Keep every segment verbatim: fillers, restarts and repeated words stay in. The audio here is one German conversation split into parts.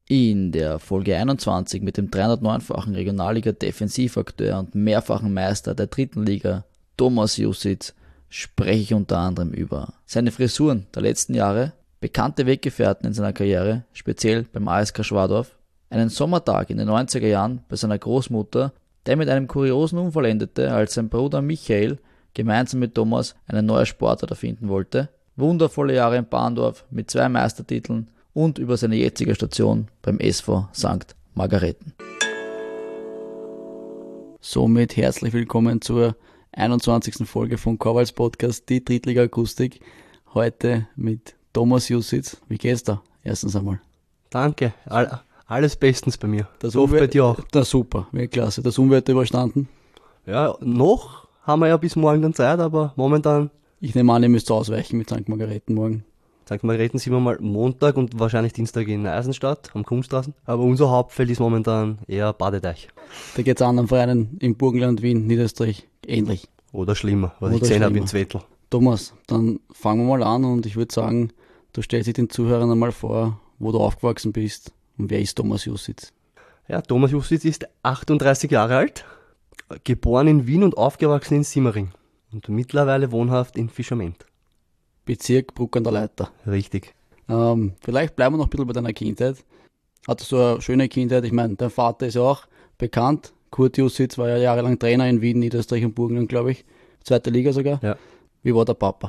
In der Folge einundzwanzig mit dem dreihundertneunfachen Regionalliga-Defensivakteur und mehrfachen Meister der dritten Liga, Thomas Jussitz, spreche ich unter anderem über seine Frisuren der letzten Jahre, bekannte Weggefährten in seiner Karriere, speziell beim A S K Schwadorf, einen Sommertag in den neunziger Jahren bei seiner Großmutter, der mit einem kuriosen Unfall endete, als sein Bruder Michael gemeinsam mit Thomas eine neue Sportart erfinden wollte, wundervolle Jahre in Bahndorf mit zwei Meistertiteln und über seine jetzige Station beim S V Sankt Margarethen. Somit herzlich willkommen zur einundzwanzigsten Folge von Korvals Podcast, die Drittliga-Akustik. Heute mit Thomas Jussitz. Wie geht's da? Erstens einmal. Danke, All, alles bestens bei mir. Das ich hoffe bei dir auch. Das super, wirklich klasse. Das Unwetter überstanden? Ja, noch haben wir ja bis morgen dann Zeit, aber momentan... Ich nehme an, ihr müsst ausweichen mit Sankt Margarethen morgen. Sankt Margarethen sind wir mal Montag und wahrscheinlich Dienstag in Eisenstadt am Kunststraßen. Aber unser Hauptfeld ist momentan eher Badeteich. Da geht es anderen Vereinen im Burgenland, Wien, Niederösterreich ähnlich. Oder schlimmer, was Oder ich gesehen habe schlimmer. in Zwettl. Thomas, dann fangen wir mal an und ich würde sagen, du stellst dich den Zuhörern einmal vor, wo du aufgewachsen bist und wer ist Thomas Jussitz? Ja, Thomas Jussitz ist achtunddreißig Jahre alt, geboren in Wien und aufgewachsen in Simmering und mittlerweile wohnhaft in Fischament. Bezirk Bruck an der Leiter. Richtig. Ähm, vielleicht bleiben wir noch ein bisschen bei deiner Kindheit. Hattest du eine schöne Kindheit? Ich meine, dein Vater ist ja auch bekannt. Kurt Jussitz war ja jahrelang Trainer in Wien, Niederösterreich und Burgenland, glaube ich. Zweite Liga sogar. Ja. Wie war der Papa?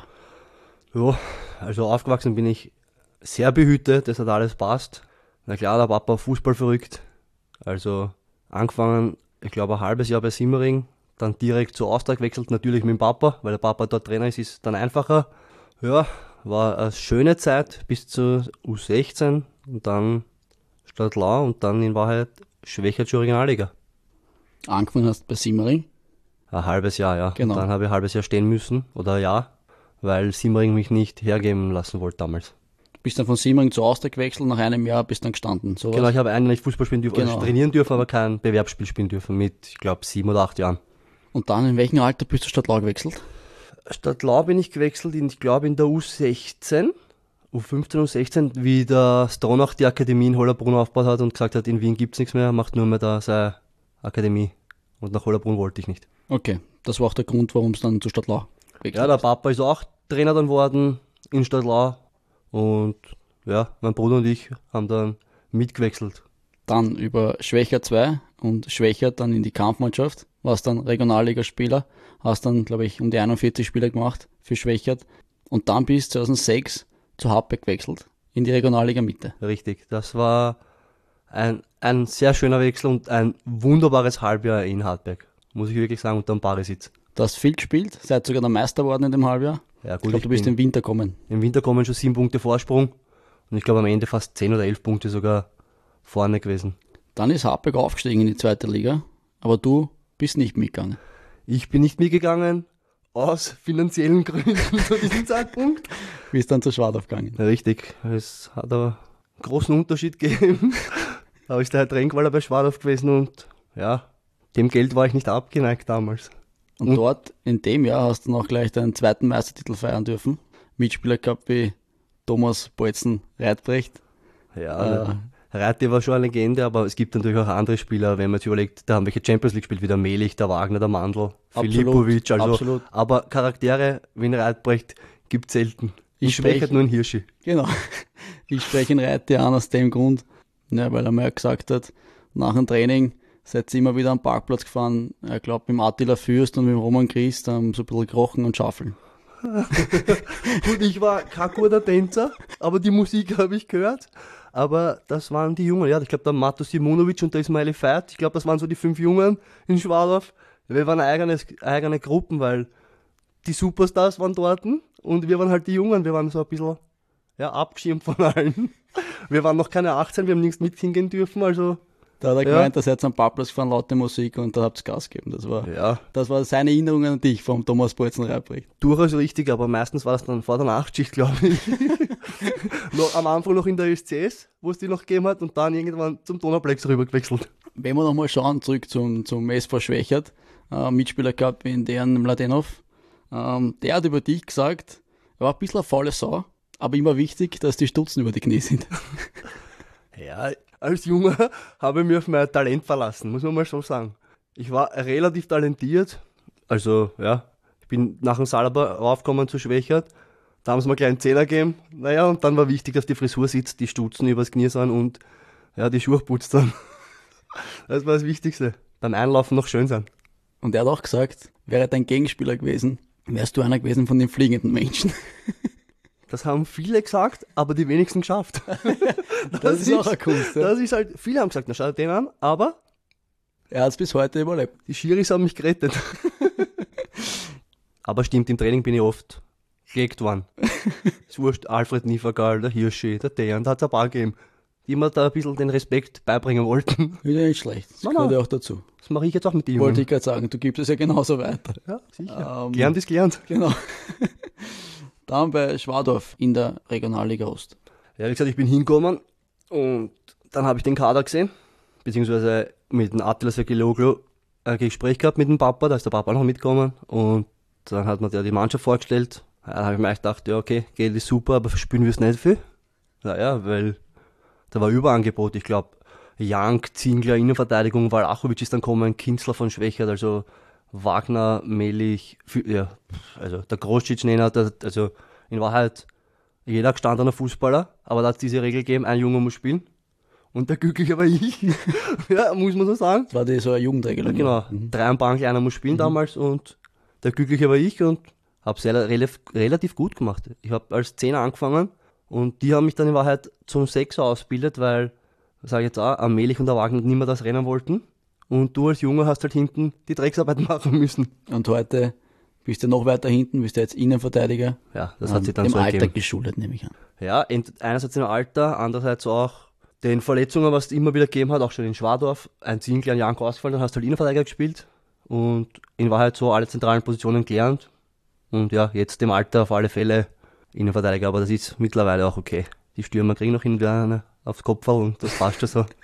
Ja, also aufgewachsen bin ich sehr behütet, das hat alles passt. Na klar, der Papa Fußball verrückt. Also angefangen, ich glaube ein halbes Jahr bei Simmering, dann direkt zu Austria gewechselt, natürlich mit dem Papa, weil der Papa dort Trainer ist, ist dann einfacher. Ja, war eine schöne Zeit bis zur U sechzehn und dann Stadtlau und dann in Wahrheit Schwächertsche Regionalliga. Angefangen hast bei Simmering? Ein halbes Jahr, ja. Genau. Und dann habe ich ein halbes Jahr stehen müssen, oder ein Jahr, weil Simmering mich nicht hergeben lassen wollte damals. Bist dann von Simmering zu Austria gewechselt, nach einem Jahr bist dann gestanden. Sowas? Genau, ich habe eigentlich Fußball spielen dürfen, Genau. also trainieren dürfen, aber kein Bewerbsspiel spielen dürfen mit, ich glaube, sieben oder acht Jahren. Und dann, in welchem Alter bist du Stadtlau gewechselt? Stadtlau bin ich gewechselt, in, ich glaube in der U sechzehn, U fünfzehn, U sechzehn, wie der Stronach die Akademie in Hollerbrunn aufgebaut hat und gesagt hat, in Wien gibt's nichts mehr, macht nur mehr da seine Akademie. Und nach Hollerbrunn wollte ich nicht. Okay, das war auch der Grund, warum es dann zu Stadtlau gewechselt Ja, der ist. Papa ist auch Trainer dann worden in Stadtlau und ja, mein Bruder und ich haben dann mitgewechselt. Dann über Schwächert zwei und Schwächert dann in die Kampfmannschaft, warst dann Regionalligaspieler, hast dann, glaube ich, um die einundvierzig Spiele gemacht für Schwächert und dann bis zweitausendsechs zu Hartberg gewechselt, in die Regionalliga Mitte. Richtig, das war ein, ein sehr schöner Wechsel und ein wunderbares Halbjahr in Hartberg, muss ich wirklich sagen, unter dem Parisitz. Du hast viel gespielt, seid sogar der Meister geworden in dem Halbjahr. Ja, Ich gut, glaube, du bist bin- im Winter gekommen. Im Winter kommen schon sieben Punkte Vorsprung und ich glaube am Ende fast zehn oder elf Punkte sogar vorne gewesen. Dann ist Hartberg aufgestiegen in die zweite Liga, aber du bist nicht mitgegangen. Ich bin nicht mitgegangen, aus finanziellen Gründen zu diesem Zeitpunkt. Bist dann zu Schwadorf gegangen. Richtig, es hat aber einen großen Unterschied gegeben. Da ist der Herr Trenkwaller bei Schwadorf gewesen und ja, dem Geld war ich nicht abgeneigt damals. Und, Und- dort, in dem Jahr, hast du noch gleich deinen zweiten Meistertitel feiern dürfen. Mitspieler gehabt wie Thomas Bolzen-Reitbrecht. Ja, Äh. Reite war schon eine Legende, aber es gibt natürlich auch andere Spieler, wenn man jetzt überlegt, da haben welche Champions League gespielt, wie der Melich, der Wagner, der Mandl, Absolut, Filipovic, also, absolut. aber Charaktere wie ein Reitbrecht gibt es selten. Ich Ich spreche sprech- nur ein Hirschi. Genau. Ich spreche ihn Reite an aus dem Grund, ja, weil er mir gesagt hat, nach dem Training seid ihr immer wieder am Parkplatz gefahren. Er glaubt, mit dem Attila Fürst und mit dem Roman Christ haben so ein bisschen krochen und schaffeln. Gut, ich war kein guter Tänzer, aber die Musik habe ich gehört. Aber das waren die Jungen, ja, ich glaube der Mato Simonovic und der Ismaili Feit, ich glaube das waren so die fünf Jungen in Schwadorf. Wir waren eigene, eigene Gruppen, weil die Superstars waren dort und wir waren halt die Jungen, wir waren so ein bisschen ja, abgeschirmt von allen. Wir waren noch keine achtzehn, wir haben nirgends mit hingehen dürfen, also Da hat er Ja. gemeint, da seid ihr am Parkplatz gefahren, laute Musik und da habt ihr Gas gegeben. Das war, ja, das war seine Erinnerung an dich vom Thomas Bolzen-Reitbrecht. durchaus richtig, aber meistens war das dann vor der Nachtschicht, glaube ich. noch, am Anfang noch in der S C S, wo es die noch gegeben hat und dann irgendwann zum Donauplex rüber gewechselt. Wenn wir nochmal schauen, zurück zum, zum S V Schwächert, äh, Mitspieler gehabt wie in deren Mladenov, ähm, der hat über dich gesagt, er war ein bisschen eine faule Sau, aber immer wichtig, dass die Stutzen über die Knie sind. Ja, als Junge habe ich mich auf mein Talent verlassen, muss man mal so sagen. Ich war relativ talentiert, also ja, ich bin nach dem Saal aber raufgekommen zu Schwächert. Da haben sie mir einen kleinen Zehner gegeben. Naja, und dann war wichtig, dass die Frisur sitzt, die Stutzen übers Knie sind und ja, die Schuhe putzt dann. Das war das Wichtigste. Beim Einlaufen noch schön sein. Und er hat auch gesagt, wäre dein Gegenspieler gewesen, wärst du einer gewesen von den fliegenden Menschen. Das haben viele gesagt, aber die wenigsten geschafft. Das, das ist auch eine Kunst. Ja? Das ist halt, viele haben gesagt, na schau dir den an, aber er hat es bis heute überlebt. Die Schiris haben mich gerettet. Aber stimmt, im Training bin ich oft gelegt worden. Es wurscht, Alfred Niefergal, der Hirschi, der Dejan, da hat es ein paar gegeben, die mir da ein bisschen den Respekt beibringen wollten. Ist ja nicht schlecht, das Nein, gehört nein. ja auch dazu. Das mache ich jetzt auch mit dir. Wollte ich gerade sagen, du gibst es ja genauso weiter. Ja, sicher. Ähm, gelernt ist gelernt. Genau. Dann bei Schwadorf in der Regionalliga Ost. Ja, wie gesagt, ich bin hingekommen und dann habe ich den Kader gesehen, beziehungsweise mit dem Attila Sekiloglu ein Gespräch gehabt mit dem Papa, da ist der Papa noch mitgekommen und dann hat man ja die Mannschaft vorgestellt. Ja, dann habe ich mir echt gedacht, ja okay, Geld ist super, aber spielen wir es nicht viel. Naja, weil da war Überangebot, ich glaube, Jank, Zingler, Innenverteidigung, Walachowitsch ist dann gekommen, Kinzler von Schwächert, also Wagner, Melich, ja, also der Groscic nennen, also in Wahrheit jeder gestandener Fußballer, aber da hat es diese Regel gegeben, ein Junge muss spielen und der Glückliche war ich, ja, muss man so sagen. Das war die so eine Jugendregelung. Ja, genau, mhm. drei am Bank, einer muss spielen mhm. damals und der Glückliche war ich und habe es relativ, relativ gut gemacht. Ich habe als Zehner angefangen und die haben mich dann in Wahrheit zum Sechser ausgebildet, weil, sage ich jetzt auch, am Melich und der Wagner nicht mehr das rennen wollten. Und du als Junge hast halt hinten die Drecksarbeit machen müssen. Und heute bist du noch weiter hinten, bist du jetzt Innenverteidiger. Ja, das hat sich dann im so Alter ergeben. geschuldet, nehme ich an. Ja, einerseits im Alter, andererseits auch den Verletzungen, was es immer wieder gegeben hat, auch schon in Schwadorf. Ein Zingler, ein Janko ausgefallen, dann hast du halt Innenverteidiger gespielt. Und in Wahrheit so alle zentralen Positionen gelernt. Und ja, jetzt im Alter auf alle Fälle Innenverteidiger, aber das ist mittlerweile auch okay. Die Stürmer kriegen noch hin und wieder eine aufs Kopf und das passt schon so.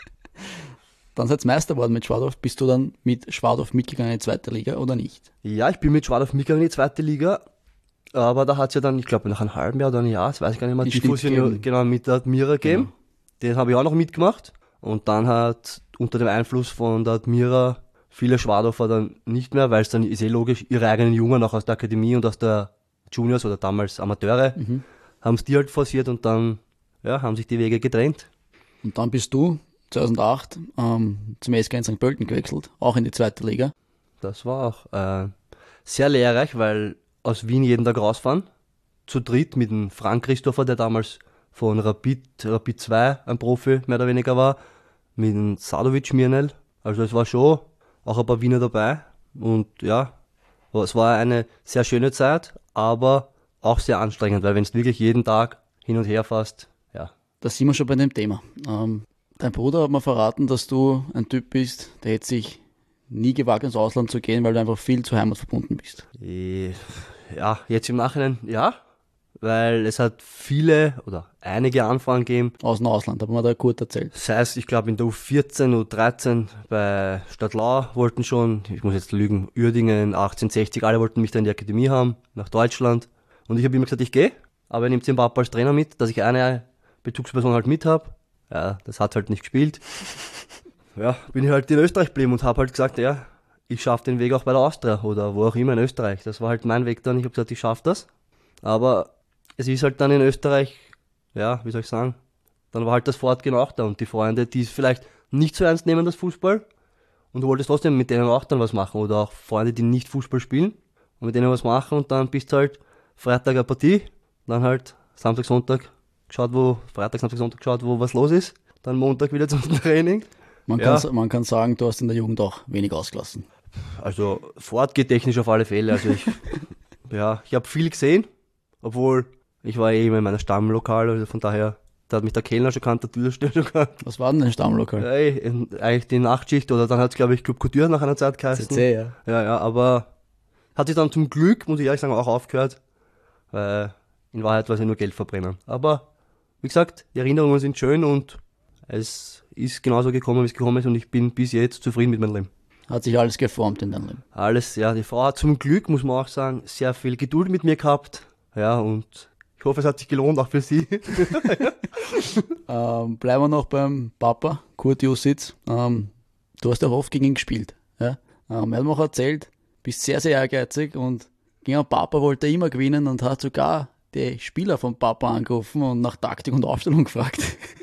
Dann seid ihr Meister geworden mit Schwadorf. Bist du dann mit Schwadorf mitgegangen in die zweite Liga oder nicht? Ja, ich bin mit Schwadorf mitgegangen in die zweite Liga, aber da hat es ja dann, ich glaube nach einem halben Jahr oder einem Jahr, das weiß ich gar nicht mehr, die Fusion genau, mit der Admira gegeben. Genau. Den habe ich auch noch mitgemacht. Und dann hat unter dem Einfluss von der Admira viele Schwadorfer dann nicht mehr, weil es dann ist eh logisch, ihre eigenen Jungen auch aus der Akademie und aus der Juniors oder damals Amateure, mhm. haben es die halt forciert und dann ja, haben sich die Wege getrennt. Und dann bist du zweitausendacht ähm, zum S K in Sankt Pölten gewechselt, auch in die zweite Liga. Das war auch äh, sehr lehrreich, weil aus Wien jeden Tag rausfahren, zu dritt mit dem Frank Christopher, der damals von Rapid, Rapid zwei ein Profi mehr oder weniger war, mit dem Sadovic Mirnel, also es war schon auch ein paar Wiener dabei und ja, es war eine sehr schöne Zeit, aber auch sehr anstrengend, weil wenn es wirklich jeden Tag hin und her fährst, ja. Da sind wir schon bei dem Thema. Ähm, dein Bruder hat mir verraten, dass du ein Typ bist, der hätte sich nie gewagt ins Ausland zu gehen, weil du einfach viel zur Heimat verbunden bist. Ja, jetzt im Nachhinein ja, weil es hat viele oder einige Anfragen gegeben. Aus dem Ausland, haben wir da kurz erzählt. Das heißt, ich glaube in der U vierzehn, U dreizehn bei Stadtlau wollten schon, ich muss jetzt lügen, Uerdingen, achtzehnhundertsechzig, alle wollten mich da in die Akademie haben, nach Deutschland. Und ich habe immer gesagt, ich gehe, aber er nimmt den Papa als Trainer mit, dass ich eine Bezugsperson halt mit habe. Ja, das hat halt nicht gespielt. Ja, bin ich halt in Österreich geblieben und habe halt gesagt, ja, ich schaffe den Weg auch bei der Austria oder wo auch immer in Österreich. Das war halt mein Weg dann, ich habe gesagt, ich schaffe das. Aber es ist halt dann in Österreich, ja, wie soll ich sagen, dann war halt das Fortgehen auch da und die Freunde, die es vielleicht nicht so ernst nehmen, das Fußball, und du wolltest trotzdem mit denen auch dann was machen oder auch Freunde, die nicht Fußball spielen und mit denen was machen und dann bist du halt Freitag eine Partie, dann halt Samstag, Sonntag geschaut, wo, Freitag, Samstag, Sonntag geschaut, wo was los ist, dann Montag wieder zum Training. Man, ja. kann, man kann sagen, du hast in der Jugend auch wenig ausgelassen. Also Fort geht technisch auf alle Fälle, also ich, ja, ich habe viel gesehen, obwohl ich war eh immer in meiner Stammlokal, also von daher, da hat mich der Kellner schon gekannt, der Türsteher schon gekannt. Was war denn dein Stammlokal? Ja, in, eigentlich die Nachtschicht oder dann hat es, glaube ich, Club Couture nach einer Zeit geheißen. C C, ja. Ja, ja, aber hat sich dann zum Glück, muss ich ehrlich sagen, auch aufgehört, weil in Wahrheit war es ja nur Geld verbrennen. Aber, wie gesagt, die Erinnerungen sind schön und es ist genauso gekommen, wie es gekommen ist und ich bin bis jetzt zufrieden mit meinem Leben. Hat sich alles geformt in deinem Leben? Alles, ja. Die Frau hat zum Glück, muss man auch sagen, sehr viel Geduld mit mir gehabt. Ja, und Ich hoffe, es hat sich gelohnt, auch für Sie. Ähm, bleiben wir noch beim Papa, Kurt Jussitz. Ähm, du hast ja oft gegen ihn gespielt. Ja? Ähm, er hat mir auch erzählt, bist sehr, sehr ehrgeizig und gegen den Papa wollte er immer gewinnen und hat sogar die Spieler vom Papa angerufen und nach Taktik und Aufstellung gefragt.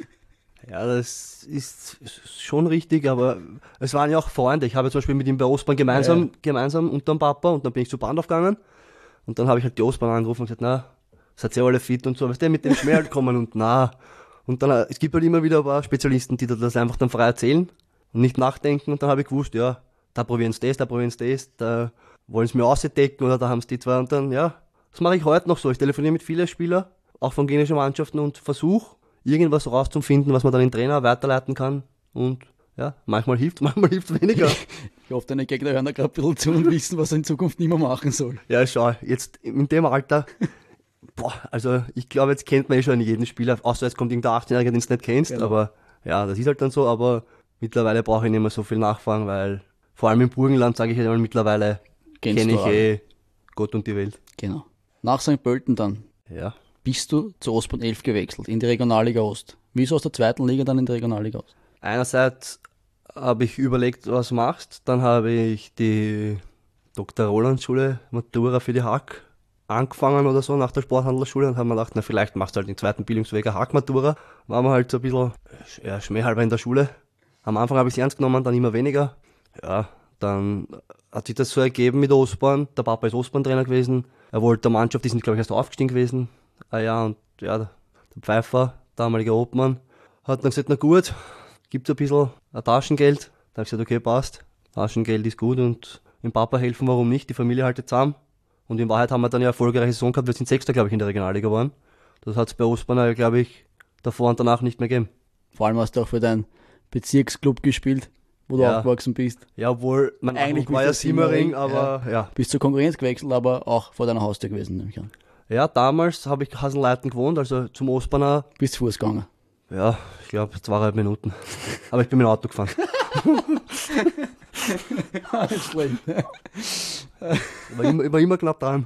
Ja, das ist schon richtig, aber es waren ja auch Freunde. Ich habe zum Beispiel mit ihm bei Ostbahn gemeinsam, Ja. gemeinsam unter dem Papa und dann bin ich zur Bahn aufgegangen und dann habe ich halt die Ostbahn angerufen und gesagt, na, seid ihr alle fit und so, weißt du, mit dem Schmäh halt kommen und na. Und dann, äh, es gibt halt immer wieder ein paar Spezialisten, die das einfach dann frei erzählen und nicht nachdenken und dann habe ich gewusst, ja, da probieren sie das, da probieren sie das, da wollen sie mir ausdecken oder da haben sie die zwei und dann, ja, das mache ich heute noch so. Ich telefoniere mit vielen Spielern, auch von gegnerischen Mannschaften und versuche, irgendwas rauszufinden, was man dann den Trainer weiterleiten kann. Und ja, manchmal hilft, manchmal hilft weniger. Ich hoffe, deine Gegner hören da gerade ein bisschen zu und wissen, was er in Zukunft nicht mehr machen soll. Ja, schau, jetzt in dem Alter, boah, also ich glaube, jetzt kennt man eh schon jeden Spieler, außer jetzt kommt irgendein achtzehnjähriger, den du nicht kennst, Genau. aber ja, das ist halt dann so, aber mittlerweile brauche ich nicht mehr so viel nachfragen, weil vor allem im Burgenland, sage ich halt mal, mittlerweile Kennst kenne du ich alle. eh Gott und die Welt. Genau. Nach Sankt Pölten dann Ja. bist du zu Ostbahn elf gewechselt, in die Regionalliga Ost. Wieso aus der zweiten Liga dann in die Regionalliga Ost? Einerseits habe ich überlegt, was machst, dann habe ich die Doktor Roland Schule Matura für die Hack angefangen oder so nach der Sporthandlerschule und haben mir gedacht, na vielleicht machst du halt den zweiten Bildungsweg eine Hack-Matura. Waren wir halt so ein bisschen ja, schmähhalber in der Schule. Am Anfang habe ich es ernst genommen, dann immer weniger. Ja, dann hat sich das so ergeben mit Ostbahn. Der Papa ist Ostbahn-Trainer gewesen. Er wollte der Mannschaft, die sind glaube ich erst aufgestiegen gewesen. Ah ja, und ja, der Pfeiffer, damaliger Obmann, hat dann gesagt, na gut, gibt's ein bisschen ein Taschengeld. Da habe ich gesagt, okay, passt. Taschengeld ist gut und dem Papa helfen, warum nicht? Die Familie haltet zusammen. Und in Wahrheit haben wir dann ja eine erfolgreiche Saison gehabt. Wir sind Sechster, glaube ich, in der Regionalliga geworden. Das hat es bei Ostbahn, glaube ich, davor und danach nicht mehr gegeben. Vor allem hast du auch für deinen Bezirksclub gespielt, wo du Ja. aufgewachsen bist. Ja, obwohl, mein Eigentlich Nachwuchs war bist ja du Simmering, Simmering, aber ja. Bist zur Konkurrenz gewechselt, aber auch vor deiner Haustür gewesen, nehme ich an. Ja, damals habe ich Hasenleiten gewohnt, also zum Ostbahner, Bist zu Fuß gegangen. ja, ich glaube zweieinhalb Minuten. Aber ich bin mit dem Auto gefahren. Nicht schlecht. Ich war immer, ich war immer knapp dran.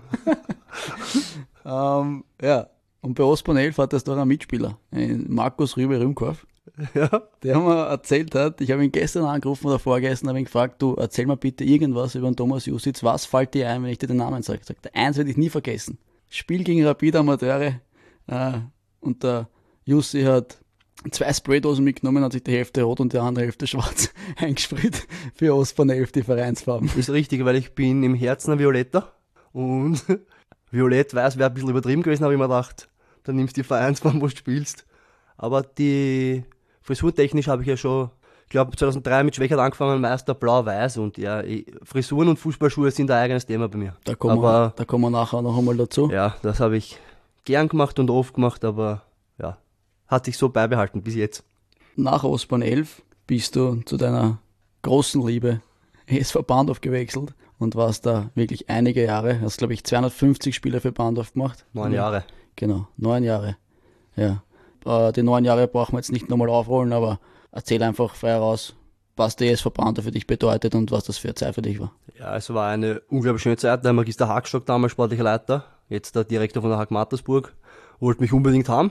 ähm, ja, und bei Ostbahn elf hattest du auch einen Mitspieler, einen Markus Rübe-Rümkorf, Ja. der mir erzählt hat, ich habe ihn gestern angerufen oder vorgestern, habe ihn gefragt, du erzähl mir bitte irgendwas über den Thomas Jussitz, was fällt dir ein, wenn ich dir den Namen sage? Er sagt, eins werde ich nie vergessen. Spiel gegen Rapid Amateure äh, und der Jussi hat zwei Spraydosen mitgenommen, hat sich die Hälfte rot und die andere Hälfte schwarz eingesprüht für Ostbahn elf, die Vereinsfarben. Ist richtig, weil ich bin im Herzen ein Violetter und Violett-Weiß wäre ein bisschen übertrieben gewesen, habe ich mir gedacht, dann nimmst du die Vereinsfarben, wo du spielst. Aber die frisurtechnisch habe ich ja schon, ich glaube zweitausenddrei mit Schwächert angefangen, Meister blau-weiß und ja, ich, Frisuren und Fußballschuhe sind ein eigenes Thema bei mir. Da kommen, wir, Aber da kommen wir nachher noch einmal dazu. ja, das habe ich gern gemacht und oft gemacht, aber ja, hat sich so beibehalten bis jetzt. Nach Ostbahn elf bist du zu deiner großen Liebe S V Bahndorf gewechselt und warst da wirklich einige Jahre, hast glaube ich zweihundertfünfzig Spiele für Bahndorf gemacht. Neun Ja. Jahre. Genau, neun Jahre. Ja. Äh, die neun Jahre brauchen wir jetzt nicht nochmal aufrollen, aber erzähl einfach frei raus, was die S V Bahndorf für dich bedeutet und was das für eine Zeit für dich war. Ja, es war eine unglaublich schöne Zeit. Der Magister Hagstock, damals sportlicher Leiter, jetzt der Direktor von der Hag Mattersburg, wollte mich unbedingt haben.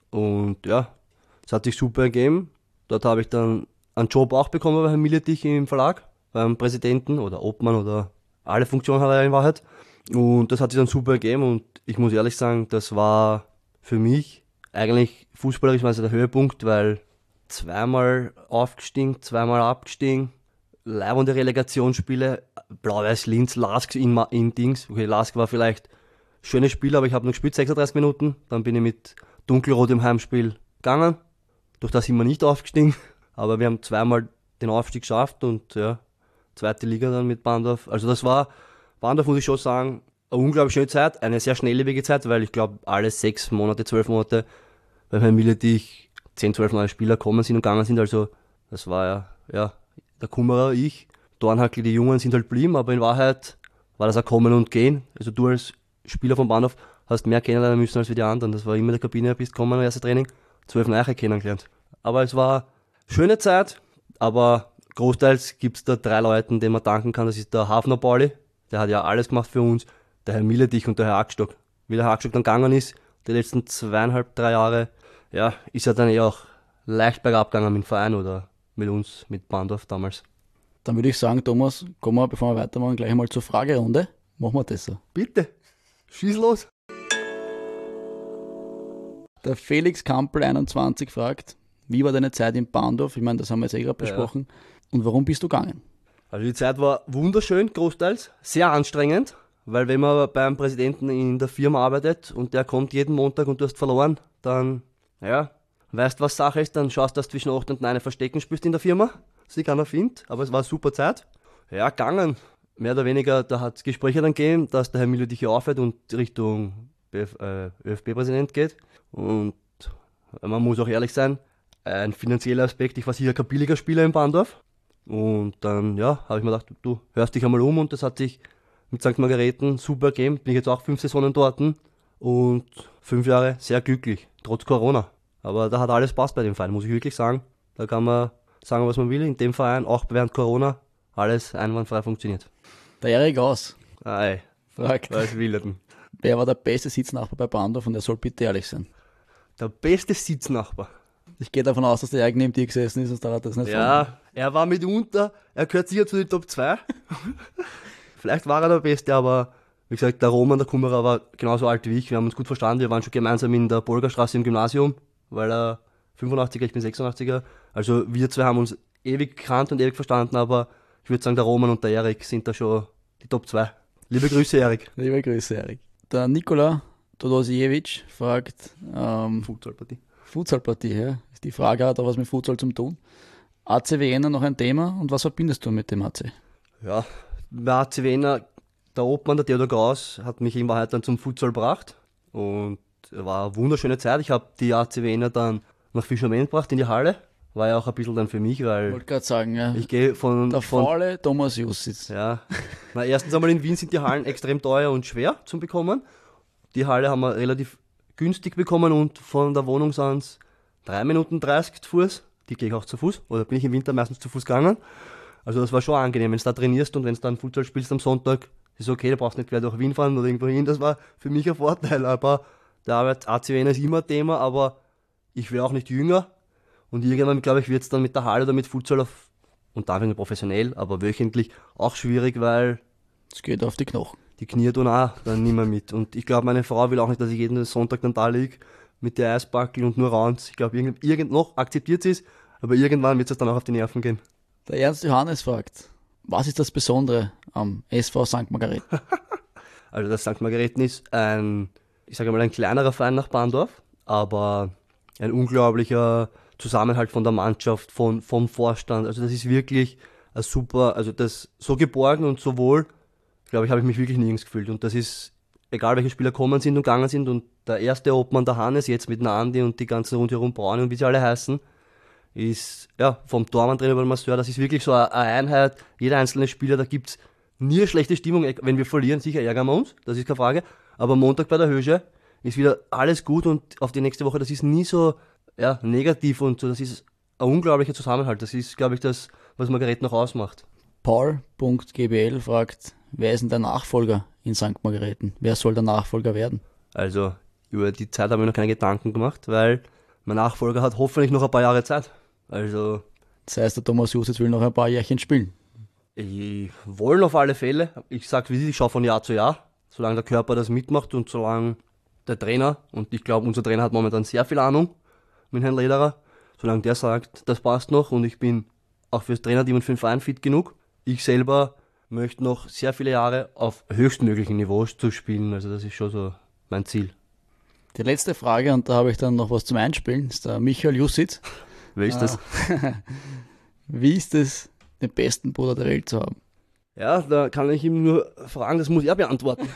Und ja, es hat sich super ergeben. Dort habe ich dann einen Job auch bekommen bei Herrn Milletich im Verlag, beim Präsidenten oder Obmann oder alle Funktionen hat er in Wahrheit. Und das hat sich dann super ergeben und ich muss ehrlich sagen, das war für mich eigentlich fußballerisch war es der Höhepunkt, weil zweimal aufgestiegen, zweimal abgestiegen, leibende Relegationsspiele, Blau-Weiß-Linz, Lask in, Ma- in Dings. Okay, Lask war vielleicht schönes Spiel, aber ich habe noch gespielt, sechsunddreißig Minuten. Dann bin ich mit Dunkelrot im Heimspiel gegangen. Durch das sind wir nicht aufgestiegen, aber wir haben zweimal den Aufstieg geschafft und ja, zweite Liga dann mit Bahndorf. Also das war, Bahndorf muss ich schon sagen, eine unglaublich schöne Zeit, eine sehr schnelllebige Zeit, weil ich glaube, alle sechs Monate, zwölf Monate beim Herrn Milletich zehn, zwölf neue Spieler kommen sind und gegangen sind. Also das war ja, ja der Kummerer, ich, Dornhackel, die Jungen sind halt geblieben, aber in Wahrheit war das auch kommen und gehen. Also du als Spieler vom Bahnhof hast mehr kennenlernen müssen als wir die anderen. Das war immer in der Kabine, bist kommen, erste Training, zwölf neue kennengelernt. Aber es war schöne Zeit, aber großteils gibt's da drei Leuten, denen man danken kann. Das ist der Hafner Pauli, der hat ja alles gemacht für uns, der Herr Milletich und der Herr Hagstock. Wie der Hagstock dann gegangen ist, die letzten zweieinhalb, drei Jahre, ja, ist ja dann eh auch leicht bergab gegangen mit dem Verein oder mit uns, mit Bahndorf damals. Dann würde ich sagen, Thomas, kommen wir, bevor wir weitermachen, gleich einmal zur Fragerunde. Machen wir das so. Bitte, schieß los. Der Felix Kampel einundzwanzig fragt, wie war deine Zeit in Bahndorf? Ich meine, das haben wir jetzt eh gerade besprochen. Ja. Und warum bist du gegangen? Also die Zeit war wunderschön, großteils, sehr anstrengend, weil wenn man beim Präsidenten in der Firma arbeitet und der kommt jeden Montag und du hast verloren, dann, ja, weißt was Sache ist, dann schaust du, dass du zwischen acht und neun Verstecken spielst in der Firma, sie keiner findet, aber es war eine super Zeit. Ja, gegangen, mehr oder weniger, da hat es Gespräche dann gegeben, dass der Herr Müller dich hier aufhört und Richtung B F, äh, ÖFB-Präsident geht. Und man muss auch ehrlich sein, ein finanzieller Aspekt, ich war sicher kein billiger Spieler in Bahndorf. Und dann, ja, habe ich mir gedacht, du hörst dich einmal um und das hat sich mit Sankt Margarethen super gegeben. Bin ich jetzt auch fünf Saisonen dort und fünf Jahre sehr glücklich, trotz Corona. Aber da hat alles passt bei dem Verein, muss ich wirklich sagen. Da kann man sagen, was man will. In dem Verein, auch während Corona, alles einwandfrei funktioniert. Der Erik Aus Ei, fragt, was will er denn? Wer war der beste Sitznachbar bei Bahndorf und er soll bitte ehrlich sein? Der beste Sitznachbar? Ich gehe davon aus, dass der Erik neben dir gesessen ist, sonst dauert das nicht. Ja, von. Er war mitunter, er gehört sicher zu den Top zwei. Vielleicht war er der Beste, aber wie gesagt, der Roman, der Kummerer war genauso alt wie ich. Wir haben uns gut verstanden, wir waren schon gemeinsam in der Bolgerstraße im Gymnasium, weil er fünfundachtziger, ich bin sechsundachtziger. Also wir zwei haben uns ewig gekannt und ewig verstanden, aber ich würde sagen, der Roman und der Erik sind da schon die Top zwei. Liebe Grüße, Erik. Liebe Grüße, Erik. Der Nikola Todosiewicz fragt, ähm, Futsalpartie. Futsalpartie, ja. Die Frage hat auch was mit Futsal zu tun. A C Wiener noch ein Thema und was verbindest du mit dem A C? Ja, bei A C Wiener, der Obmann, der Theodor Graus, hat mich in Wahrheit dann zum Futsal gebracht und war eine wunderschöne Zeit. Ich habe die A C Wiener dann nach Fischermann gebracht in die Halle. War ja auch ein bisschen dann für mich, weil Ich wollte gerade sagen, ja. ich gehe von... Der von, faule Thomas Jussitz. Ja, na, erstens einmal in Wien sind die Hallen extrem teuer und schwer zu bekommen. Die Halle haben wir relativ günstig bekommen und von der Wohnung sind es drei Minuten dreißig zu Fuß. Die gehe ich auch zu Fuß, oder bin ich im Winter meistens zu Fuß gegangen. Also das war schon angenehm, wenn du da trainierst und wenn du dann Futsal spielst am Sonntag, ist okay, du brauchst nicht quer durch Wien fahren oder irgendwo hin. Das war für mich ein Vorteil, aber der Arbeit A C Wien ist immer ein Thema, aber ich will auch nicht jünger. Und irgendwann, glaube ich, wird es dann mit der Halle oder mit Futsal auf, und da professionell, aber wöchentlich auch schwierig, weil Es geht auf die Knochen. die Knie tun auch dann nicht mehr mit. Und ich glaube, meine Frau will auch nicht, dass ich jeden Sonntag dann da liege mit der Eisbackel und nur raunz. Ich glaube, irgend, irgend noch akzeptiert sie es, aber irgendwann wird es dann auch auf die Nerven gehen. Der Ernst Johannes fragt, was ist das Besondere am S V Sankt Margarethen? Also das Sankt Margarethen ist ein, ich sage mal, ein kleinerer Verein nach Bahndorf, aber ein unglaublicher Zusammenhalt von der Mannschaft, von, vom Vorstand. Also das ist wirklich ein super, also das so geborgen und so wohl, glaube ich, habe ich mich wirklich nirgends gefühlt. Und das ist, egal welche Spieler kommen sind und gegangen sind, und der erste Obmann, der Hannes, jetzt mit Nandi und die ganzen rundherum Braun und wie sie alle heißen, ist, ja, vom Tormann Trainer über den Masseur, das ist wirklich so eine Einheit, jeder einzelne Spieler, da gibt's nie eine schlechte Stimmung. Wenn wir verlieren, sicher ärgern wir uns, das ist keine Frage, aber Montag bei der Hösche ist wieder alles gut und auf die nächste Woche, das ist nie so, ja, negativ und so, das ist ein unglaublicher Zusammenhalt, das ist, glaube ich, das, was Margarethen noch ausmacht. Paul.gbl fragt, wer ist denn der Nachfolger in Sankt Margarethen? Wer soll der Nachfolger werden? Also, über die Zeit habe ich noch keine Gedanken gemacht, weil mein Nachfolger hat hoffentlich noch ein paar Jahre Zeit. Also, Das heißt, der Thomas Jussitz will noch ein paar Jährchen spielen. ich wollen auf alle Fälle. Ich sage, wie ich schaue von Jahr zu Jahr, solange der Körper das mitmacht und solange der Trainer, und ich glaube, unser Trainer hat momentan sehr viel Ahnung mit Herrn Lederer, solange der sagt, das passt noch und ich bin auch fürs Trainerteam und für den Verein fit genug. Ich selber möchte noch sehr viele Jahre auf höchstmöglichen Niveaus zu spielen, also das ist schon so mein Ziel. Die letzte Frage, und da habe ich dann noch was zum Einspielen, ist der Michael Jussitz. Wer ist das? Wie ist es, den besten Bruder der Welt zu haben? Ja, da kann ich ihm nur fragen, das muss er beantworten.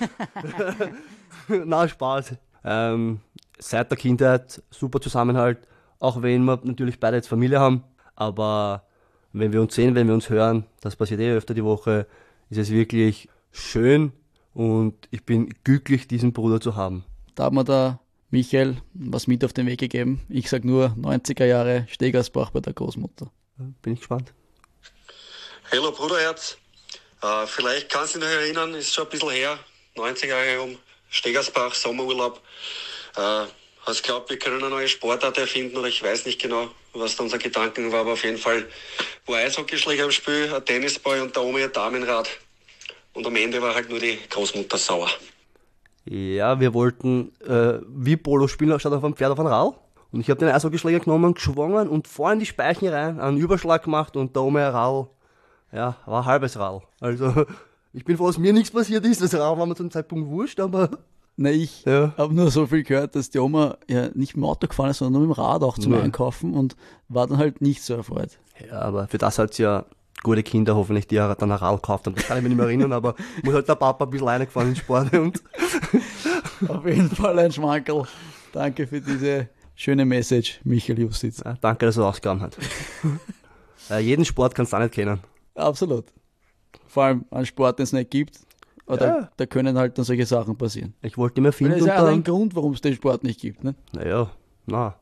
Na, Spaß. Ähm, seit der Kindheit super Zusammenhalt, auch wenn wir natürlich beide jetzt Familie haben, aber wenn wir uns sehen, wenn wir uns hören, das passiert eh öfter die Woche, ist es wirklich schön und ich bin glücklich, diesen Bruder zu haben. Da hat mir der Michael was mit auf den Weg gegeben. Ich sage nur neunziger Jahre Stegersbach bei der Großmutter. Bin ich gespannt. Hallo Bruderherz, äh, vielleicht kannst du dich noch erinnern, ist schon ein bisschen her, neunziger Jahre herum, Stegersbach, Sommerurlaub. Äh, hast glaubt, wir können eine neue Sportart erfinden oder ich weiß nicht genau, was da unser Gedanken war, aber auf jeden Fall war Eishockeyschläger im Spiel, ein Tennisball und der Omi ein Damenrad. Und am Ende war halt nur die Großmutter sauer. Ja, wir wollten äh, wie Polo spielen, statt auf einem Pferd auf einem Rad. Und ich habe den Eishockeyschläger genommen, geschwungen und vorne in die Speichen rein, einen Überschlag gemacht und da oben ein Rad. Ja, war ein halbes Rad. Also, ich bin froh, dass mir nichts passiert ist. Das Rad war mir zum Zeitpunkt wurscht, aber... Na, ich Ja. habe nur so viel gehört, dass die Oma ja nicht mit dem Auto gefahren ist, sondern nur mit dem Rad auch zum Nein. Einkaufen und war dann halt nicht so erfreut. Ja, aber für das hat sie ja gute Kinder hoffentlich, die ja dann ein Rad gekauft haben. Das kann ich mir nicht mehr erinnern, aber muss halt der Papa ein bisschen reingefahren in Sport. Und Auf jeden Fall ein Schmankerl. Danke für diese schöne Message, Michael Justitz. ja, danke, dass er ausgegraben hat. äh, jeden Sport kannst du auch nicht kennen. Absolut. Vor allem an Sport, den es nicht gibt. Oder Ja. da können halt dann solche Sachen passieren. Ich wollte immer Weil finden das ist und ja auch ein dann... Grund, warum es den Sport nicht gibt. Ne? Naja, na.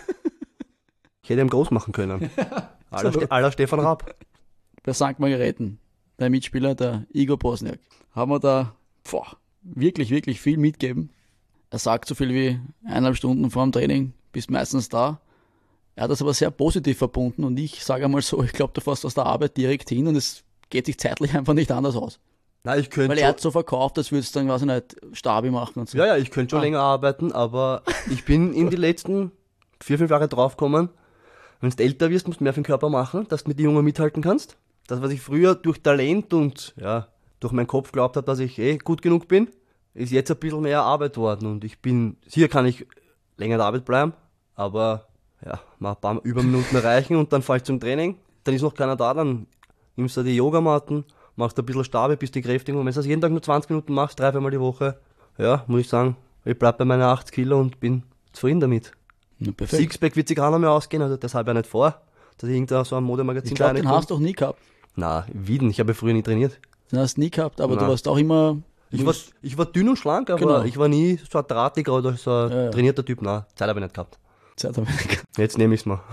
Ich hätte ihn groß machen können. Aller, absolut. Ste aller Stefan Raab. Bei Sankt Margarethen, der Mitspieler, der Igor Bosniak, haben wir da boah, wirklich, wirklich viel mitgeben. Er sagt so viel wie eineinhalb Stunden vor dem Training, bist meistens da. Er hat das aber sehr positiv verbunden und ich sage einmal so, ich glaube, du fährst aus der Arbeit direkt hin und es geht sich zeitlich einfach nicht anders aus. Nein, ich könnte Weil er hat so verkauft, als würdest du dann, weiß ich nicht, Stabi machen und so. Ja, ja, ich könnte schon Ah. länger arbeiten, aber ich bin in die letzten vier, fünf Jahre draufgekommen, wenn du älter wirst, musst du mehr für den Körper machen, dass du mit den Jungen mithalten kannst. Das, was ich früher durch Talent und ja, durch meinen Kopf glaubt habe, dass ich eh gut genug bin, ist jetzt ein bisschen mehr Arbeit worden und ich bin, hier kann ich länger in der Arbeit bleiben, aber ja, mal ein paar Überminuten reichen und dann fahr ich zum Training, dann ist noch keiner da, dann nimmst du die Yogamatten, machst ein bisschen Stabe, bist die kräftig und wenn du das jeden Tag nur zwanzig Minuten machst, drei, viermal die Woche, ja, muss ich sagen, ich bleib bei meinen achtzig Kilo und bin zufrieden damit. Ja, perfekt. Sixpack wird sich keiner mehr ausgehen, also das habe ich ja nicht vor, dass ich irgendein so ein Modemagazin Ich glaube, den reinkomme. hast du auch nie gehabt. Na, Wieden, ich habe früher nie trainiert. Den hast du nie gehabt, aber Nein. du warst auch immer... Ich war, ich war dünn und schlank, aber Genau. ich war nie so ein drahtiger oder so ein Ja, ja. trainierter Typ. Nein, Zeit habe ich nicht gehabt. Zeit habe ich nicht gehabt. Jetzt nehme ich es mal.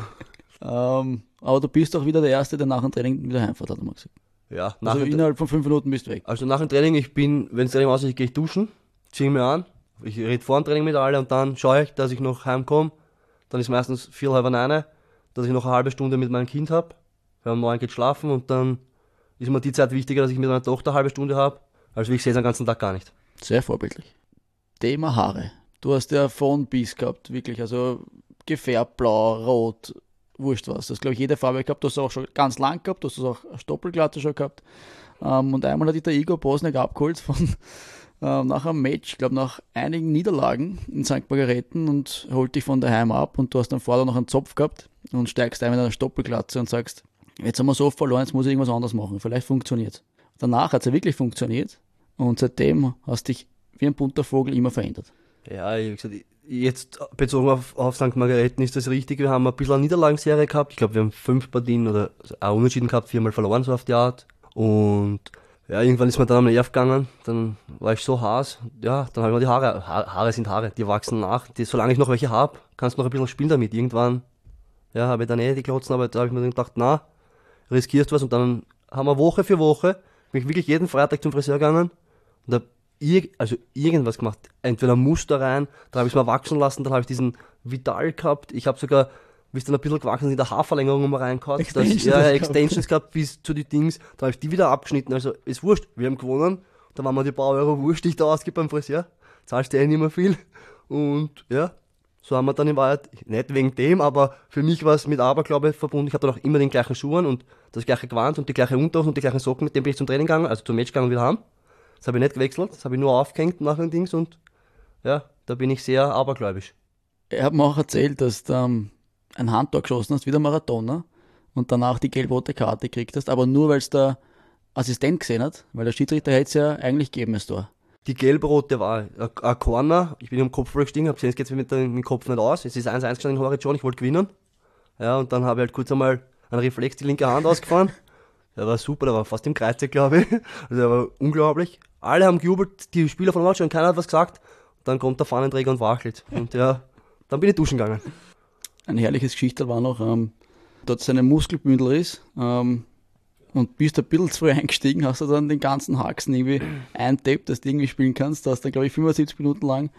Ähm, aber du bist auch wieder der Erste, der nach dem Training wieder heimfährt, hat er mal gesagt. Ja, nach Also dem, innerhalb von fünf Minuten bist du weg. also nach dem Training, ich bin, wenn das Training aus ist, gehe ich duschen, ziehe mir an, ich rede vor dem Training mit allen und dann schaue ich, dass ich noch heimkomme. Dann ist meistens vier, halb eine, dass ich noch eine halbe Stunde mit meinem Kind habe. Wir haben neun geht schlafen und dann ist mir die Zeit wichtiger, dass ich mit meiner Tochter eine halbe Stunde habe. Also ich sehe es den ganzen Tag gar nicht. Sehr vorbildlich. Thema Haare. Du hast ja von bis gehabt, wirklich. Also gefärbt, blau, rot, wurscht was. Das glaube ich jede Farbe gehabt. Du hast es auch schon ganz lang gehabt, du hast es auch Stoppelglatte schon gehabt. Ähm, und einmal hat dich der Igor Bosniak abgeholt von ähm, nach einem Match, ich glaube nach einigen Niederlagen in Sankt Margarethen und holt dich von daheim ab und du hast dann vorher noch einen Zopf gehabt und steigst ein mit einer Stoppelglatze und sagst, jetzt haben wir so oft verloren, jetzt muss ich irgendwas anderes machen. Vielleicht funktioniert es. Danach hat es ja wirklich funktioniert und seitdem hast du dich wie ein bunter Vogel immer verändert. Ja, wie gesagt, jetzt bezogen auf, auf Sankt Margarethen ist das richtig. Wir haben ein bisschen eine Niederlagenserie gehabt. Ich glaube, wir haben fünf Partien oder auch Unentschieden gehabt, viermal verloren, so auf die Art. Und ja, irgendwann ist mir dann am Nerv gegangen. Dann war ich so Haas. Ja, dann habe ich mir die Haare, ha Haare sind Haare, die wachsen nach. Die, solange ich noch welche habe, kannst du noch ein bisschen spielen damit. Irgendwann, ja, habe ich dann eh die Klotzen, aber da habe ich mir dann gedacht, na, riskierst was. Und dann haben wir Woche für Woche, bin ich wirklich jeden Freitag zum Friseur gegangen und habe Ir also irgendwas gemacht, entweder ein Muster rein, dann habe ich es mal wachsen lassen, dann habe ich diesen Vital gehabt, ich habe sogar, wie es dann ein bisschen gewachsen ist, in der Haarverlängerung mal reingehauen, Extensions ja, hast du Extensions gehabt bis zu den Dings, dann habe ich die wieder abgeschnitten, also ist wurscht, wir haben gewonnen, da waren mir die paar Euro wurscht, die ich da ausgebe beim Friseur, zahlst du eh nicht mehr viel und ja, so haben wir dann in Wahrheit, nicht wegen dem, aber für mich war es mit Aberglaube verbunden, ich habe dann auch immer den gleichen Schuhen und das gleiche Gewand und die gleiche Unterhose und die gleichen Socken, mit dem bin ich zum Training gegangen, also zum Match gegangen wieder heim. Das habe ich nicht gewechselt, das habe ich nur aufgehängt nach den Dings und ja, da bin ich sehr abergläubisch. Er hat mir auch erzählt, dass du ähm, ein Handtor geschossen hast, wie der Marathoner, und danach die gelb-rote Karte gekriegt hast, aber nur weil es der Assistent gesehen hat, weil der Schiedsrichter hätte es ja eigentlich geben das Tor. Die gelb-rote war ein, ein Corner, ich bin im Kopf gestiegen, habe gesehen, jetzt geht es mit dem Kopf nicht aus, es ist eins eins gestanden in Horizont, ich wollte gewinnen. Ja, und dann habe ich halt kurz einmal einen Reflex die linke Hand ausgefahren. Der war super, der war fast im Kreuze, glaube ich. Also der war unglaublich. Alle haben gejubelt, die Spieler von der Mannschaft, keiner hat was gesagt. Dann kommt der Fahnenträger und wachelt. Und ja, dann bin ich duschen gegangen. Ein herrliches Geschichte war noch, ähm, dort seine Muskelbündel ist ähm, und bist ein bisschen zu früh eingestiegen, hast du dann den ganzen Haxen irgendwie eintaped, dass du irgendwie spielen kannst. Da hast du dann, glaube ich, fünfundsiebzig Minuten lang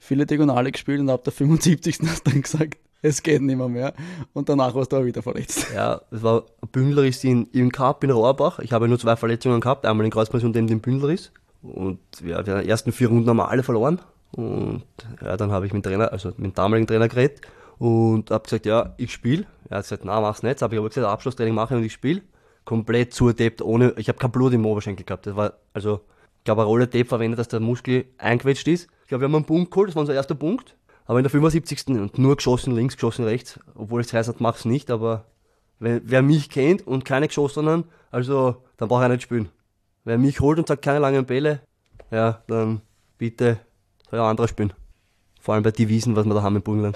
viele Diagonale gespielt und ab der fünfundsiebzigsten hast du dann gesagt, es geht nicht mehr mehr. Und danach warst du auch wieder verletzt. Ja, es war ein Bündelriss in, im Cup in Rohrbach. Ich habe nur zwei Verletzungen gehabt, einmal den Kreuzband und dann den Bündelriss. Und ja, wir haben die ersten vier Runden haben wir alle verloren. Und ja, dann habe ich mit dem Trainer, also mit dem damaligen Trainer geredet und habe gesagt, ja, ich spiele. Er hat gesagt, nein, mach's nicht. Jetzt habe ich aber gesagt, Abschlusstraining mache und ich spiele. Komplett zugedappt, ohne, ich habe kein Blut im Oberschenkel gehabt. Das war, also, ich glaube, eine Rolle Tape verwendet, dass der Muskel eingequetscht ist. Ich glaube, wir haben einen Punkt geholt, das war unser erster Punkt. Aber in der fünfundsiebzigsten und nur geschossen links, geschossen rechts, obwohl es heißt, mach's nicht, aber wenn, wer mich kennt und keine geschossenen, also dann braucht er nicht spielen. Wer mich holt und sagt keine langen Bälle, ja, dann bitte soll ja anderer spielen. Vor allem bei Devisen, was wir da haben im Burgenland.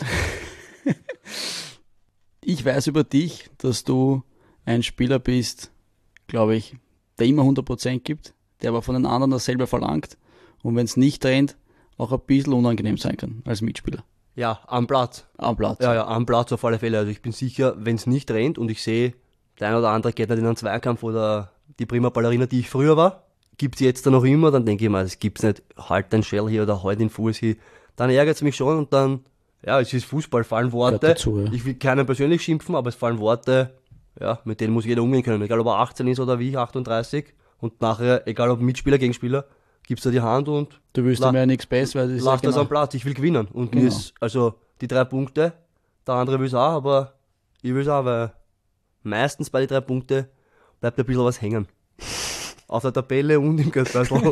Ich weiß über dich, dass du ein Spieler bist, glaube ich, der immer hundert Prozent gibt, der aber von den anderen dasselbe verlangt und wenn es nicht trennt, auch ein bisschen unangenehm sein kann als Mitspieler. Ja, am Platz. Am Platz. Ja, ja, am Platz auf alle Fälle. Also ich bin sicher, wenn es nicht rennt und ich sehe, der eine oder andere geht nicht in einen Zweikampf oder die prima Ballerina, die ich früher war, gibt es jetzt da noch immer, dann denke ich mir, das gibt's nicht, halt den Shell hier oder halt den Fuß hier. Dann ärgert es mich schon und dann, ja, es ist Fußball, fallen Worte. Dazu, ja. Ich will keinen persönlich schimpfen, aber es fallen Worte, ja, mit denen muss jeder umgehen können. Egal ob er achtzehn ist oder wie ich, achtunddreißig. Und nachher, egal ob Mitspieler, Gegenspieler, gibst du die Hand und Du willst La- ihm ja nichts Besseres, weil das ist lass ja das genau, am Platz, ich will gewinnen. Und Genau. mir ist, also die drei Punkte, der andere will es auch, aber ich will es auch, weil meistens bei den drei Punkten bleibt ein bisschen was hängen. Auf der Tabelle und im Geldbeutel.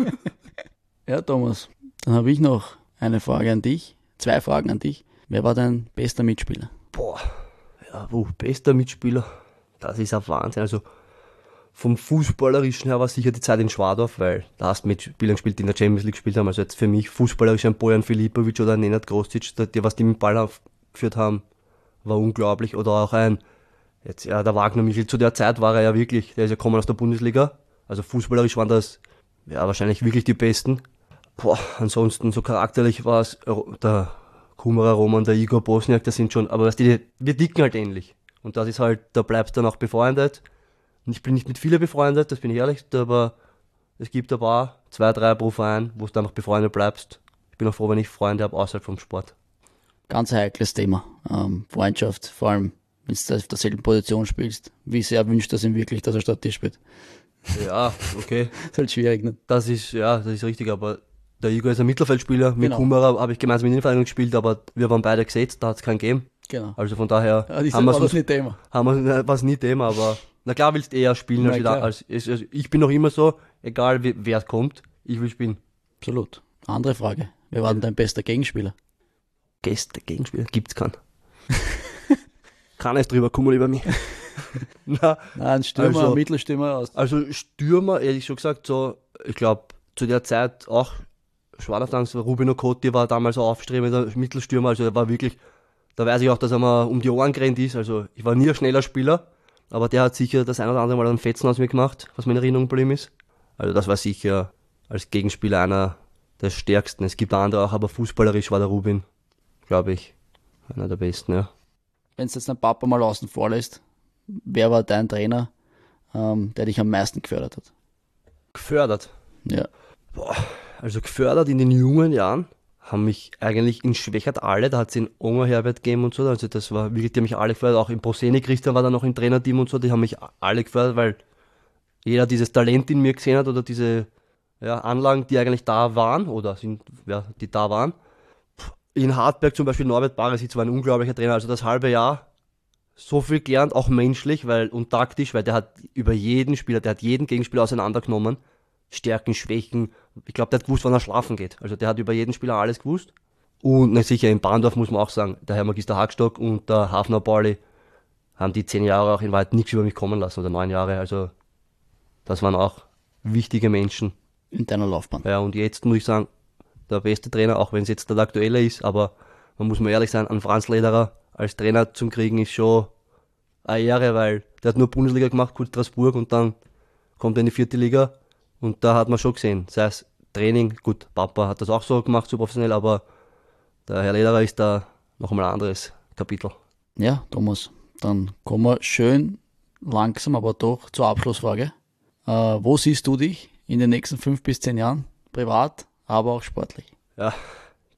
Ja, Thomas, dann habe ich noch eine Frage an dich, zwei Fragen an dich. Wer war dein bester Mitspieler? Boah, ja, wo, bester Mitspieler, das ist ein Wahnsinn. Also vom Fußballerischen her war sicher die Zeit in Schwadorf, weil da hast du mit Spielern gespielt, die in der Champions League gespielt haben. Also jetzt für mich fußballerisch ein Bojan Filipovic oder ein Nenad Krostic, die, was die mit dem Ball aufgeführt haben, war unglaublich. Oder auch ein, jetzt ja, der Wagner Michel, zu der Zeit war er ja wirklich, der ist ja gekommen aus der Bundesliga. Also fußballerisch waren das ja wahrscheinlich wirklich die Besten. Boah, ansonsten so charakterlich war es der Kumara Roman, der Igor Bosniak, das sind schon, aber weißt du, wir dicken halt ähnlich. Und das ist halt, da bleibst du dann auch befreundet. Und ich bin nicht mit vielen befreundet, das bin ich ehrlich, aber es gibt ein paar, zwei, drei pro Verein, wo du einfach befreundet bleibst. Ich bin auch froh, wenn ich Freunde habe außerhalb vom Sport. Ganz heikles Thema. Ähm, Freundschaft, vor allem, wenn du auf derselben Position spielst. Wie sehr wünscht das ihm wirklich, dass er statt dir spielt? Ja, okay. Das ist halt schwierig, ne? Das ist, ja, das ist richtig, aber der Igor ist ein Mittelfeldspieler, mit Genau. Kumara habe ich gemeinsam in den Verein gespielt, aber wir waren beide gesetzt, da hat es keinen gegeben. Genau. Also von daher Ja, das haben war wir das es nicht Thema. haben wir was nie Thema, aber na klar willst du eher spielen Na als, wieder, klar. als ich, also ich bin noch immer so, egal wie, wer kommt, ich will spielen. Absolut. Andere Frage. Wer war denn dein bester Gegenspieler? Gäste, Gegenspieler, gibt's keinen. Keiner ist drüber, komm mal über mich. Na, Nein, ein Stürmer, Also- ein Mittelstürmer aus. also Stürmer, ehrlich schon gesagt, so, ich glaube, zu der Zeit auch Schwadorf, Rubin Okoti war damals ein aufstrebender Mittelstürmer, also er war wirklich, da weiß ich auch, dass er mal um die Ohren gerannt ist, also ich war nie ein schneller Spieler, aber der hat sicher das ein oder andere Mal einen Fetzen aus mir gemacht, was mir in Erinnerung geblieben ist. Also das war sicher als Gegenspieler einer der stärksten. Es gibt andere auch, aber fußballerisch war der Rubin, glaube ich, einer der besten, ja. Wenn du jetzt deinen Papa mal außen vor lässt, wer war dein Trainer, ähm, der dich am meisten gefördert hat? Gefördert. Ja. Boah, also gefördert in den jungen Jahren haben mich eigentlich in Schwächert alle, da hat es den Oma Herbert gegeben und so, also das war wirklich, die haben mich alle gefördert, auch im Proseni Christian war da noch im Trainerteam und so, die haben mich alle gefördert, weil jeder dieses Talent in mir gesehen hat oder diese ja, Anlagen, die eigentlich da waren oder sind, ja, die da waren. In Hartberg zum Beispiel Norbert Baresic war ein unglaublicher Trainer, also das halbe Jahr so viel gelernt, auch menschlich weil und taktisch, weil der hat über jeden Spieler, der hat jeden Gegenspieler auseinandergenommen. Stärken, Schwächen. Ich glaube, der hat gewusst, wann er schlafen geht. Also der hat über jeden Spieler alles gewusst. Und na, sicher in Bahndorf muss man auch sagen, der Herr Magister Hackstock und der Hafner Pauli haben die zehn Jahre auch in Wahrheit nichts über mich kommen lassen oder neun Jahre. Also das waren auch wichtige Menschen. In deiner Laufbahn. Ja, und jetzt muss ich sagen, der beste Trainer, auch wenn es jetzt der aktuelle ist, aber man muss mal ehrlich sein, an Franz Lederer als Trainer zum Kriegen ist schon eine Ehre, weil der hat nur Bundesliga gemacht, kurz Straßburg und dann kommt er in die vierte Liga. Und da hat man schon gesehen, sei es Training, gut, Papa hat das auch so gemacht, so professionell, aber der Herr Lederer ist da noch einmal ein anderes Kapitel. Ja, Thomas, dann kommen wir schön langsam, aber doch zur Abschlussfrage. Äh, wo siehst du dich in den nächsten fünf bis zehn Jahren? Privat, aber auch sportlich. Ja,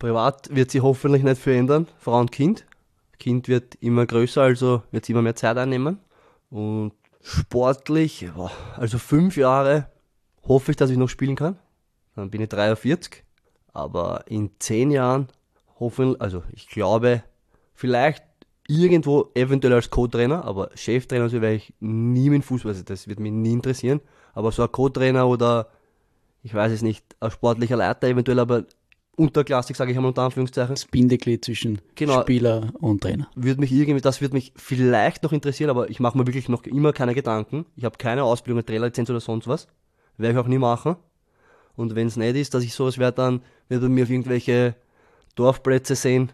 Privat wird sich hoffentlich nicht viel ändern, Frau und Kind. Kind wird immer größer, also wird es immer mehr Zeit einnehmen. Und sportlich, boah, also fünf Jahre hoffe ich, dass ich noch spielen kann. Dann bin ich dreiundvierzig. Aber in zehn Jahren hoffe ich, also ich glaube, vielleicht irgendwo eventuell als Co-Trainer, aber Cheftrainer so werde ich nie mit Fußball, also das wird mich nie interessieren. Aber so ein Co-Trainer oder, ich weiß es nicht, ein sportlicher Leiter eventuell, aber unterklassig, sage ich einmal unter Anführungszeichen. Das Bindeglied zwischen Genau. Spieler und Trainer. Würde mich irgendwie, das würde mich vielleicht noch interessieren, aber ich mache mir wirklich noch immer keine Gedanken. Ich habe keine Ausbildung mit Trainerlizenz oder sonst was. Werde ich auch nie machen. Und wenn es nicht ist, dass ich sowas werde, dann wird bei mir auf irgendwelche Dorfplätze sehen,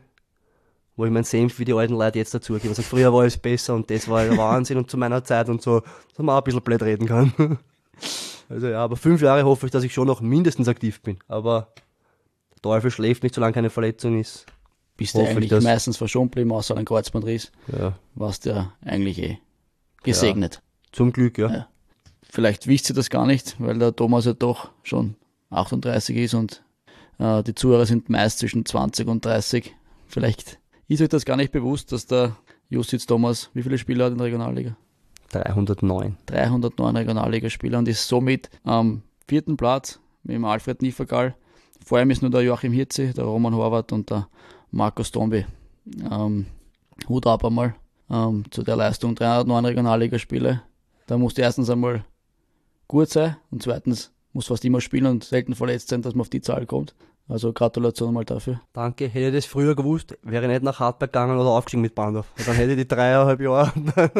wo ich meinen Senf wie die alten Leute jetzt dazu gebe. Also früher war es besser und das war der Wahnsinn und zu meiner Zeit und so, dass man auch ein bisschen blöd reden kann. Also ja, aber fünf Jahre hoffe ich, dass ich schon noch mindestens aktiv bin. Aber der Teufel schläft nicht, solange keine Verletzung ist. Bist du Hoffe ich eigentlich das. meistens verschont geblieben, außer ein Kreuzbandriss, Ja, warst du ja eigentlich eh gesegnet. zum Glück, ja. Ja. Vielleicht wisst ihr das gar nicht, weil der Thomas ja doch schon achtunddreißig ist und äh, die Zuhörer sind meist zwischen zwanzig und dreißig. Vielleicht ist euch das gar nicht bewusst, dass der Justiz Thomas, wie viele Spieler hat in der Regionalliga? dreihundertneun. dreihundertneun Regionalligaspieler und ist somit am vierten Platz mit dem Alfred Niefergall. Vor allem ist nur der Joachim Hirzi, der Roman Horvath und der Markus Tombi. Ähm, Hut ab einmal ähm, zu der Leistung, dreihundertneun Regionalligaspiele. Da musst du erstens einmal gut sein und zweitens muss fast immer spielen und selten verletzt sein, dass man auf die Zahl kommt. Also Gratulation mal dafür. Danke, hätte ich das früher gewusst, wäre ich nicht nach Hartberg gegangen oder aufgestiegen mit Bandorf. Dann hätte ich die dreieinhalb Jahre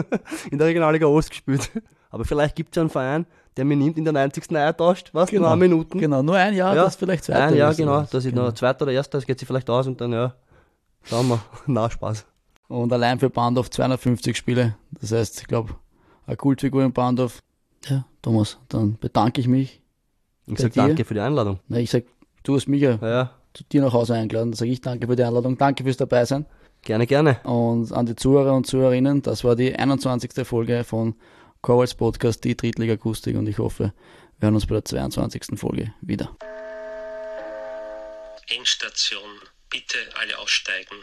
in der Regionalliga Ost gespielt. Aber vielleicht gibt es ja einen Verein, der mich nimmt in der neunzigsten eintauscht, was, Genau. nur eine Minuten. Genau, nur ein Jahr, Ja, das vielleicht zweiter Ein Jahr, ist. genau, dass ich Genau. noch zweiter oder erster, das geht sich vielleicht aus und dann, ja, schauen wir. Na, Spaß. Und allein für Bandorf zweihundertfünfzig Spiele. Das heißt, ich glaube, eine Kultfigur in Bandorf. Ja, Thomas, dann bedanke ich mich. Ich Bei sag dir? danke für die Einladung. Na, ich sag, du hast mich ja Ja, ja, zu dir nach Hause eingeladen. Dann sage ich danke für die Einladung, danke fürs Dabeisein. gerne, gerne. Und an die Zuhörer und Zuhörerinnen, das war die einundzwanzigste Folge von Chorals Podcast, die Drittliga-Akustik und ich hoffe, wir hören uns bei der zweiundzwanzigsten Folge wieder. Endstation. Bitte alle aussteigen.